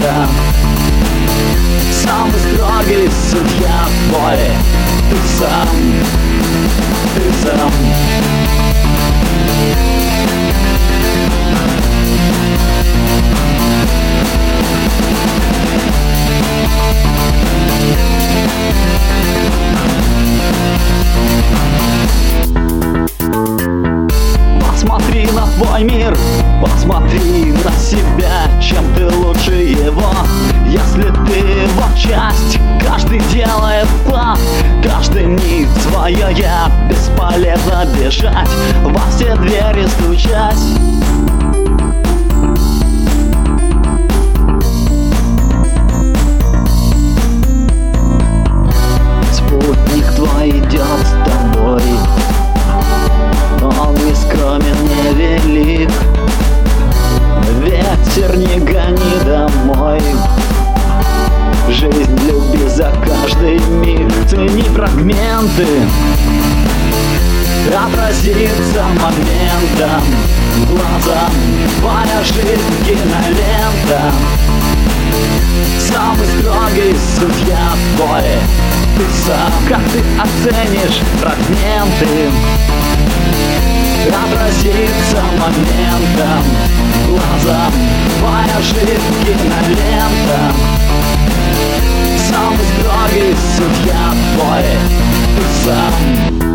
момента. Самый строгий судья в поле. Ты сам, ты сам. Посмотри на твой мир, посмотри на себя, чем ты лучше его. Если ты его часть, каждый делает план, каждый миг свое я. Бесполезно бежать, во все двери стучать. Спутник твой идет с тобой, он не скромен, не велик. Ветер не гони домой, жизнь люби за каждый миг. Цени фрагменты, отразится моментом, глазом. Твоя жизнь кинолента. Самый строгий судья в поле. Ты сам, как ты оценишь фрагменты, отразится моментом, глазом. Твоя жизнь кинолента. Самый строгий судья в поле. Ты сам.